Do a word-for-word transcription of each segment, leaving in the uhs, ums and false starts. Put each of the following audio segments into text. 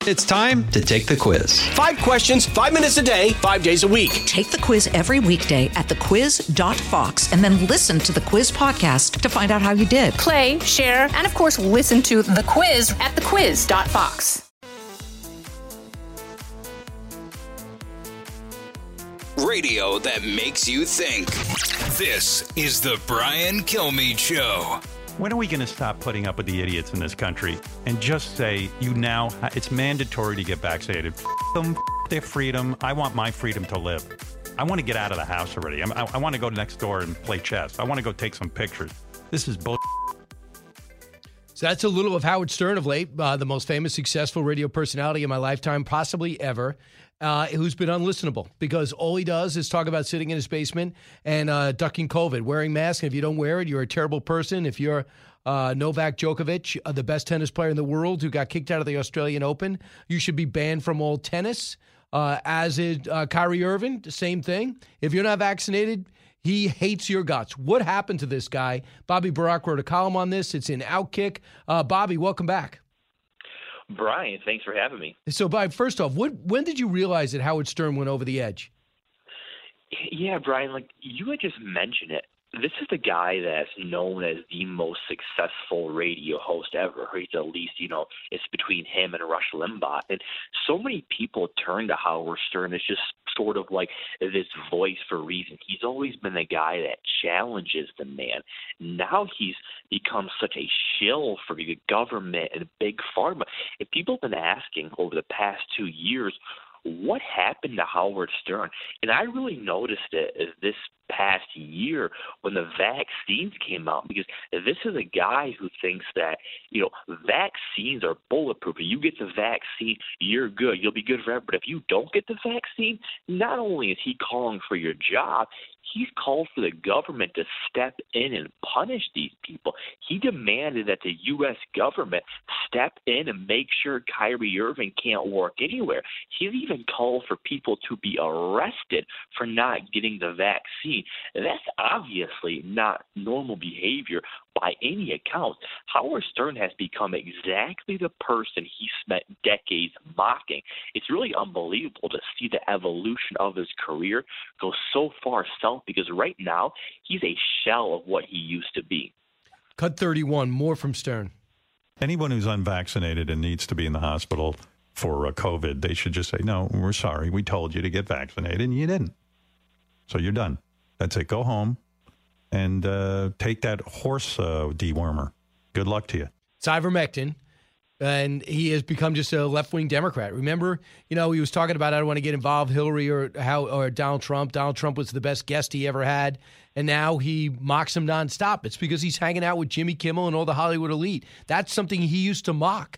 It's time to take the quiz. Five questions, five minutes a day, five days a week. Take the quiz every weekday at the quiz dot fox and then listen to the quiz podcast to find out how you did. Play, share, and of course, listen to the quiz at the quiz dot fox. Radio that makes you think. This is the Brian Kilmeade Show. When are we going to stop putting up with the idiots in this country and just say, you now, it's mandatory to get vaccinated. F them, f their freedom. I want my freedom to live. I want to get out of the house already. I, I want to go next door and play chess. I want to go take some pictures. This is bull. So that's a little of Howard Stern of late, uh, the most famous, successful radio personality in my lifetime, possibly ever, uh, who's been unlistenable because all he does is talk about sitting in his basement and uh, ducking COVID, wearing masks. And if you don't wear it, you're a terrible person. If you're uh, Novak Djokovic, uh, the best tennis player in the world who got kicked out of the Australian Open, you should be banned from all tennis. Uh, as is uh, Kyrie Irving, the same thing. If you're not vaccinated, he hates your guts. What happened to this guy? Bobby Barak wrote a column on this. It's in Outkick. Uh, Bobby, welcome back. Brian, thanks for having me. So, Bobby, first off, what, when did you realize that Howard Stern went over the edge? Yeah, Brian, like you had just mentioned it. This is the guy that's known as the most successful radio host ever. He's at least, you know, it's between him and Rush Limbaugh. And so many people turn to Howard Stern as just sort of like this voice for reason. He's always been the guy that challenges the man. Now he's become such a shill for the government and big pharma. And people have been asking over the past two years, what happened to Howard Stern? And I really noticed it this past year when the vaccines came out, because this is a guy who thinks that, you know, vaccines are bulletproof. If you get the vaccine, you're good. You'll be good forever. But if you don't get the vaccine, not only is he calling for your job, he's called for the government to step in and punish these people. He demanded that the U S government step in and make sure Kyrie Irving can't work anywhere. He's even called for people to be arrested for not getting the vaccine. And that's obviously not normal behavior by any account. Howard Stern has become exactly the person he spent decades mocking. It's really unbelievable to see the evolution of his career go so far south, because right now he's a shell of what he used to be. Cut thirty-one, more from Stern. Anyone who's unvaccinated and needs to be in the hospital for uh, COVID, they should just say, no, we're sorry. We told you to get vaccinated and you didn't. So you're done. That's it. Go home and uh, take that horse uh, dewormer. Good luck to you. It's ivermectin, and he has become just a left-wing Democrat. Remember, you know, he was talking about, I don't want to get involved, Hillary or how or Donald Trump. Donald Trump was the best guest he ever had, and now he mocks him nonstop. It's because he's hanging out with Jimmy Kimmel and all the Hollywood elite. That's something he used to mock.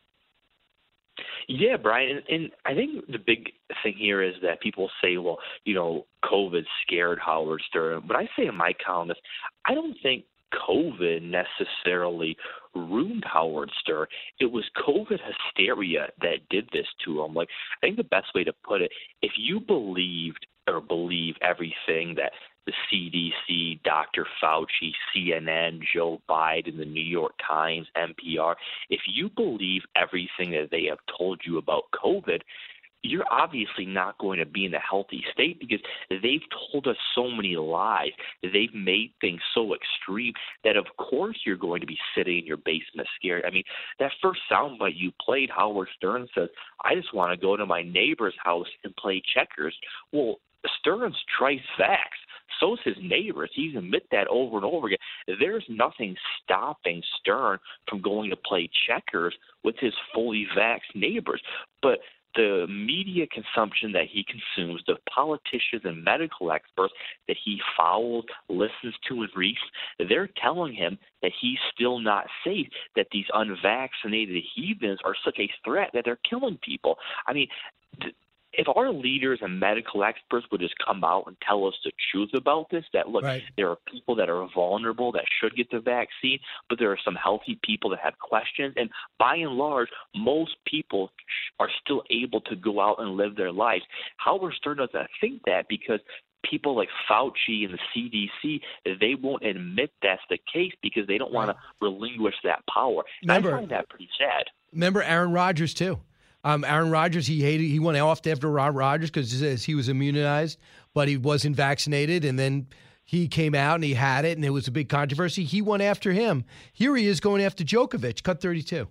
Yeah, Brian, and, and I think the big thing here is that people say, well, you know, COVID scared Howard Stern. But I say in my column is, I don't think COVID necessarily ruined Howard Stern. It was COVID hysteria that did this to him. Like, I think the best way to put it, if you believed or believe everything that the C D C, Doctor Fauci, C N N, Joe Biden, the New York Times, N P R, if you believe everything that they have told you about COVID, you're obviously not going to be in a healthy state, because they've told us so many lies. They've made things so extreme that, of course, you're going to be sitting in your basement scared. I mean, that first soundbite you played, Howard Stern says, I just want to go to my neighbor's house and play checkers. Well, Stern's trice facts. So's his neighbors. He's admit that over and over again. There's nothing stopping Stern from going to play checkers with his fully vaxxed neighbors. But the media consumption that he consumes, the politicians and medical experts that he follows, listens to, and reads, they're telling him that he's still not safe, that these unvaccinated heathens are such a threat that they're killing people. I mean, th- if our leaders and medical experts would just come out and tell us the truth about this, that, look, right, there are people that are vulnerable that should get the vaccine, but there are some healthy people that have questions. And by and large, most people are still able to go out and live their lives. Howard Stern doesn't think that, because people like Fauci and the C D C, they won't admit that's the case because they don't want to relinquish that power. And I find that pretty sad. Remember Aaron Rodgers, too. Um, Aaron Rodgers, he hated. He went off after Ron Rodgers because he says he was immunized, but he wasn't vaccinated, and then he came out and he had it, and it was a big controversy. He went after him. Here he is going after Djokovic. Cut thirty-two.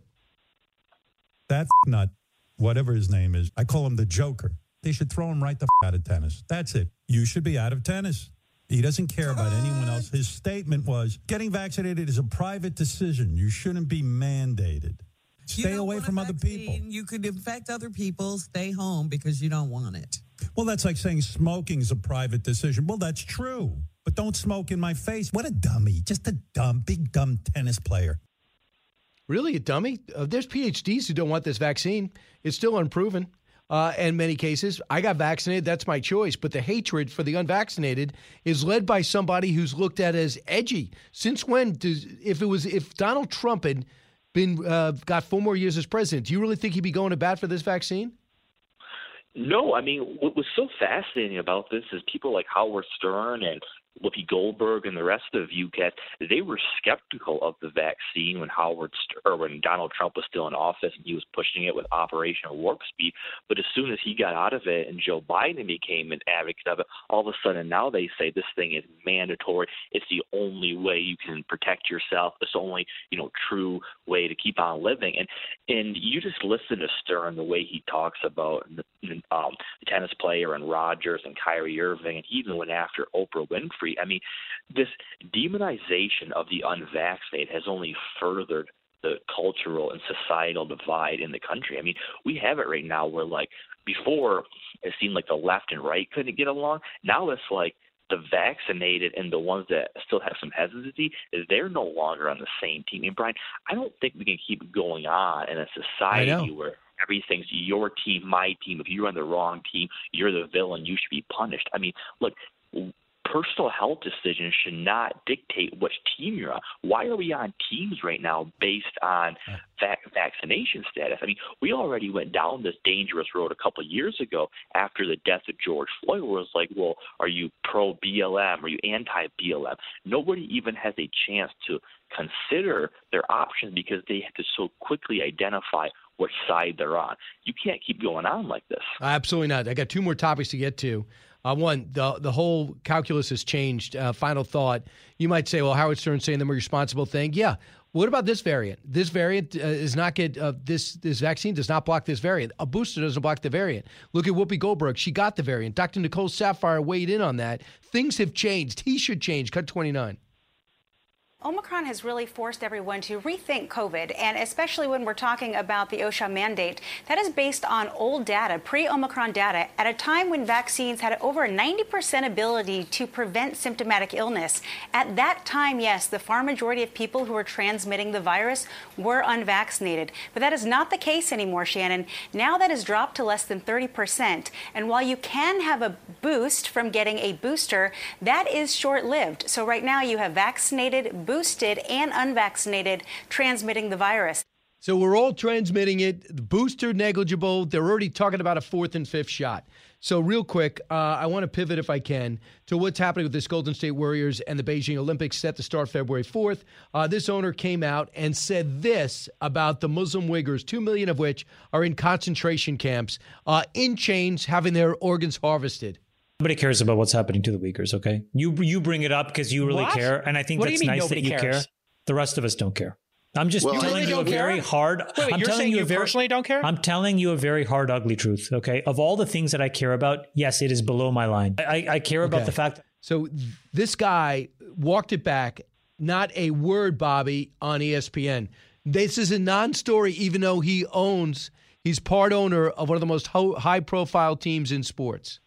That nut, whatever his name is, I call him the Joker. They should throw him right the f- out of tennis. That's it. You should be out of tennis. He doesn't care about anyone else. His statement was, getting vaccinated is a private decision. You shouldn't be mandated. Stay away from other people. You could infect other people. Stay home because you don't want it. Well, that's like saying smoking is a private decision. Well, that's true. But don't smoke in my face. What a dummy. Just a dumb, big, dumb tennis player. Really, a dummy? Uh, there's P H Ds who don't want this vaccine. It's still unproven uh, in many cases. I got vaccinated. That's my choice. But the hatred for the unvaccinated is led by somebody who's looked at as edgy. Since when does, if it was, if Donald Trump had been, uh, got four more years as president, do you really think he'd be going to bat for this vaccine? No, I mean, what was so fascinating about this is people like Howard Stern and Whoopi Goldberg and the rest of U C A T, they were skeptical of the vaccine when Howard St- or when Donald Trump was still in office and he was pushing it with Operation Warp Speed. But as soon as he got out of it and Joe Biden became an advocate of it, all of a sudden now they say this thing is mandatory. It's the only way you can protect yourself. It's the only, you know, true way to keep on living. And and you just listen to Stern, the way he talks about the, um, the tennis player and Rodgers and Kyrie Irving, and he even went after Oprah Winfrey. I mean, this demonization of the unvaccinated has only furthered the cultural and societal divide in the country. I mean, we have it right now where, like, before it seemed like the left and right couldn't get along. Now it's like the vaccinated and the ones that still have some hesitancy, they're no longer on the same team. And, Brian, I don't think we can keep going on in a society where everything's your team, my team. If you're on the wrong team, you're the villain. You should be punished. I mean, look, personal health decisions should not dictate which team you're on. Why are we on teams right now based on vac- vaccination status? I mean, we already went down this dangerous road a couple of years ago after the death of George Floyd, where it's like, well, are you pro-B L M? Are you anti-B L M? Nobody even has a chance to consider their options because they have to so quickly identify which side they're on. You can't keep going on like this. Absolutely not. I got two more topics to get to. Uh, one, the the whole calculus has changed. Uh, final thought. You might say, well, Howard Stern's saying the more responsible thing. Yeah. What about this variant? This variant uh, is not get uh, this this vaccine does not block this variant. A booster doesn't block the variant. Look at Whoopi Goldberg. She got the variant. Doctor Nicole Saphier weighed in on that. Things have changed. He should change. Cut twenty-nine. Omicron has really forced everyone to rethink COVID, and especially when we're talking about the OSHA mandate. That is based on old data, pre-Omicron data, at a time when vaccines had over a ninety percent ability to prevent symptomatic illness. At that time, yes, the far majority of people who were transmitting the virus were unvaccinated. But that is not the case anymore, Shannon. Now that has dropped to less than thirty percent. And while you can have a boost from getting a booster, that is short-lived. So right now you have vaccinated, boosted and unvaccinated transmitting the virus. So we're all transmitting it. The booster negligible. They're already talking about a fourth and fifth shot. So real quick, uh, I want to pivot, if I can, to what's happening with this Golden State Warriors and the Beijing Olympics set to start February fourth. Uh, this owner came out and said this about the Muslim Uyghurs, two million of which are in concentration camps, uh, in chains, having their organs harvested. Nobody cares about what's happening to the Uyghurs, okay? You you bring it up because you really what? care, and I think what that's do you mean nice that you cares? care. The rest of us don't care. I'm just well, telling you, you really a very care? hard. Wait, wait, I'm you're telling saying you you a very, personally don't care? I'm telling you a very hard, ugly truth. Okay, of all the things that I care about, yes, it is below my line. I, I care okay. about the fact. That- so this guy walked it back. Not a word, Bobby, on E S P N. This is a non-story, even though he owns. He's part owner of one of the most ho- high-profile teams in sports.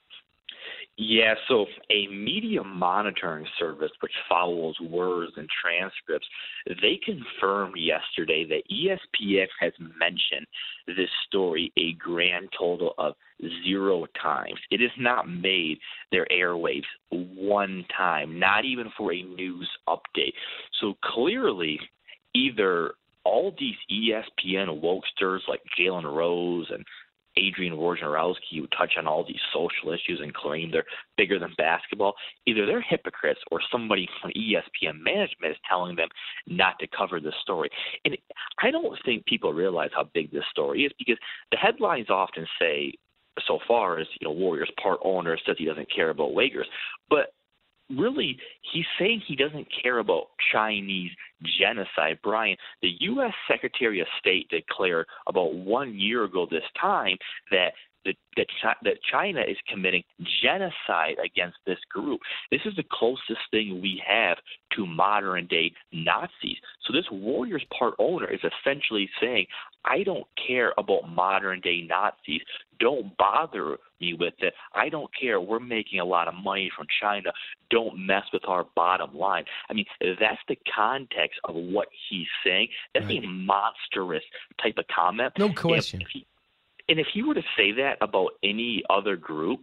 Yeah, so a media monitoring service which follows words and transcripts, they confirmed yesterday that E S P N has mentioned this story a grand total of zero times. It has not made their airwaves one time, not even for a news update. So clearly, either all these E S P N wokesters like Jalen Rose and Adrian Wojnarowski who touch on all these social issues and claim they're bigger than basketball, either they're hypocrites or somebody from E S P N management is telling them not to cover this story. And I don't think people realize how big this story is, because the headlines often say, so far as, you know, Warriors part owner says he doesn't care about Uyghurs, but really, he's saying he doesn't care about Chinese genocide. Brian, the U S Secretary of State declared about one year ago this time that that, that, that China is committing genocide against this group. This is the closest thing we have to modern-day Nazis. So this Warriors part owner is essentially saying, I don't care about modern-day Nazis. Don't bother me with it. I don't care. We're making a lot of money from China. Don't mess with our bottom line. I mean, that's the context of what he's saying. That's right. A monstrous type of comment. No question. If, if he, and if he were to say that about any other group,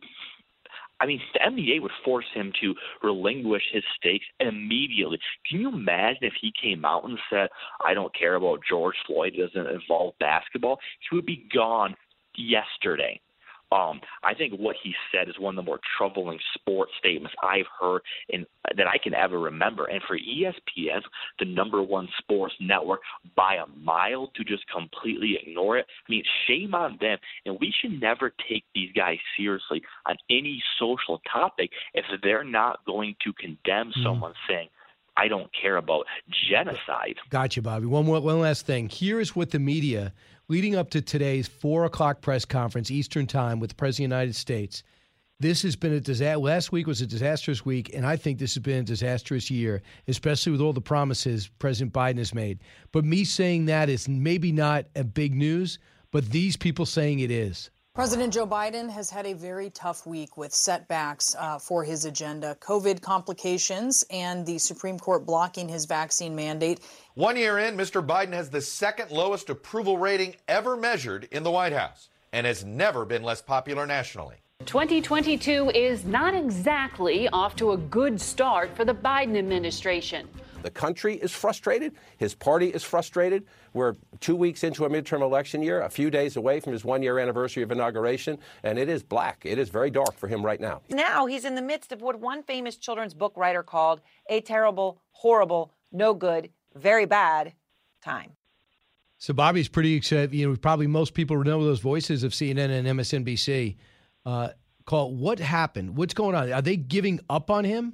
I mean, the N B A would force him to relinquish his stakes immediately. Can you imagine if he came out and said, I don't care about George Floyd, it doesn't involve basketball? He would be gone yesterday. Um, I think what he said is one of the more troubling sports statements I've heard in, that I can ever remember. And for E S P N, the number one sports network, by a mile, to just completely ignore it, I mean, shame on them. And we should never take these guys seriously on any social topic if they're not going to condemn mm. someone saying, I don't care about genocide. Gotcha, Bobby. One more, one last thing. Here's what the media, leading up to today's four o'clock press conference Eastern time with the President of the United States, this has been a disaster. Last week was a disastrous week, and I think this has been a disastrous year, especially with all the promises President Biden has made. But me saying that is maybe not a big news, but these people saying it is. President Joe Biden has had a very tough week with setbacks uh, for his agenda, COVID complications, and the Supreme Court blocking his vaccine mandate. One year in, Mister Biden has the second lowest approval rating ever measured in the White House and has never been less popular nationally. twenty twenty-two is not exactly off to a good start for the Biden administration. The country is frustrated. His party is frustrated. We're two weeks into a midterm election year, a few days away from his one-year anniversary of inauguration, and it is black. It is very dark for him right now. Now he's in the midst of what one famous children's book writer called a terrible, horrible, no good, very bad time. So Bobby's pretty excited. You know, probably most people know those voices of C N N and M S N B C. Uh, call what happened? What's going on? Are they giving up on him?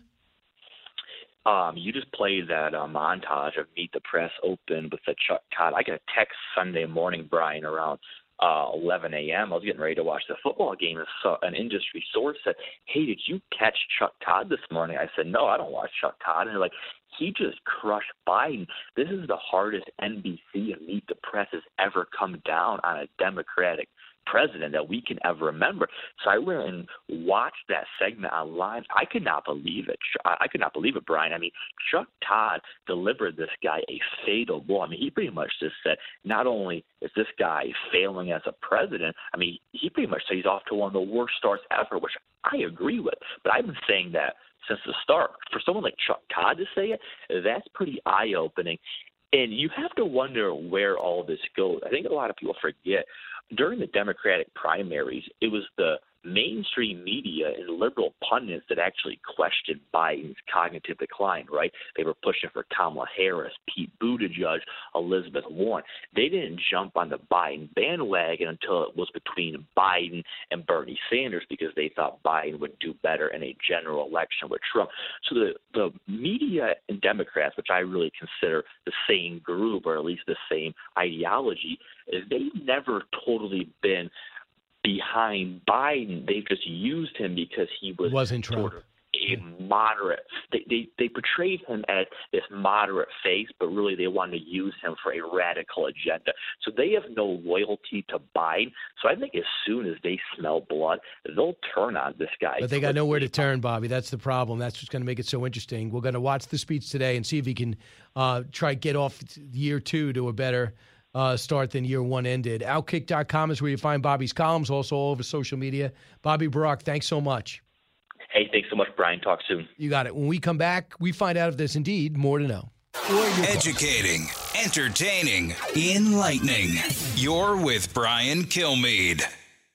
Um, you just played that uh, montage of Meet the Press Open with the Chuck Todd. I got a text Sunday morning, Brian, around uh, eleven a.m. I was getting ready to watch the football game, and so an industry source said, hey, did you catch Chuck Todd this morning? I said, no, I don't watch Chuck Todd. And they're like, he just crushed Biden. This is the hardest N B C and Meet the Press has ever come down on a Democratic president that we can ever remember. So I went and watched that segment online. I could not believe it. I could not believe it, Brian. I mean, Chuck Todd delivered this guy a fatal blow. I mean, he pretty much just said, not only is this guy failing as a president, I mean, he pretty much said he's off to one of the worst starts ever, which I agree with. But I've been saying that since the start. For someone like Chuck Todd to say it, that's pretty eye-opening. And you have to wonder where all this goes. I think a lot of people forget during the Democratic primaries, it was the mainstream media and liberal pundits that actually questioned Biden's cognitive decline, right? They were pushing for Kamala Harris, Pete Buttigieg, Elizabeth Warren. They didn't jump on the Biden bandwagon until it was between Biden and Bernie Sanders because they thought Biden would do better in a general election with Trump. So the, the media and Democrats, which I really consider the same group or at least the same ideology, they've never totally been behind Biden. They've just used him because he was wasn't Trump. Sort of a moderate. They, they they portrayed him as this moderate face, but really they wanted to use him for a radical agenda. So they have no loyalty to Biden. So I think as soon as they smell blood, they'll turn on this guy. But they got nowhere to turn, Bobby. That's the problem. That's what's going to make it so interesting. We're going to watch the speech today and see if he can uh, try to get off year two to a better Uh, start than year one ended. Outkick dot com is where you find Bobby's columns, also all over social media. Bobby Burack, thanks so much. Hey, thanks so much, Brian. Talk soon. You got it. When we come back, we find out if there's indeed more to know. Educating, entertaining, enlightening. You're with Brian Kilmeade.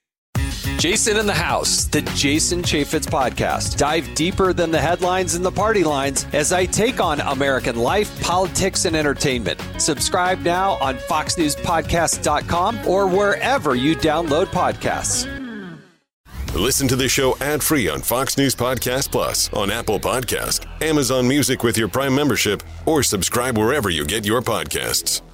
Jason in the House, the Jason Chaffetz Podcast. Dive deeper than the headlines and the party lines as I take on American life, politics, and entertainment. Subscribe now on fox news podcast dot com or wherever you download podcasts. Listen to the show ad-free on Fox News Podcast Plus, on Apple Podcast, Amazon Music with your Prime membership, or subscribe wherever you get your podcasts.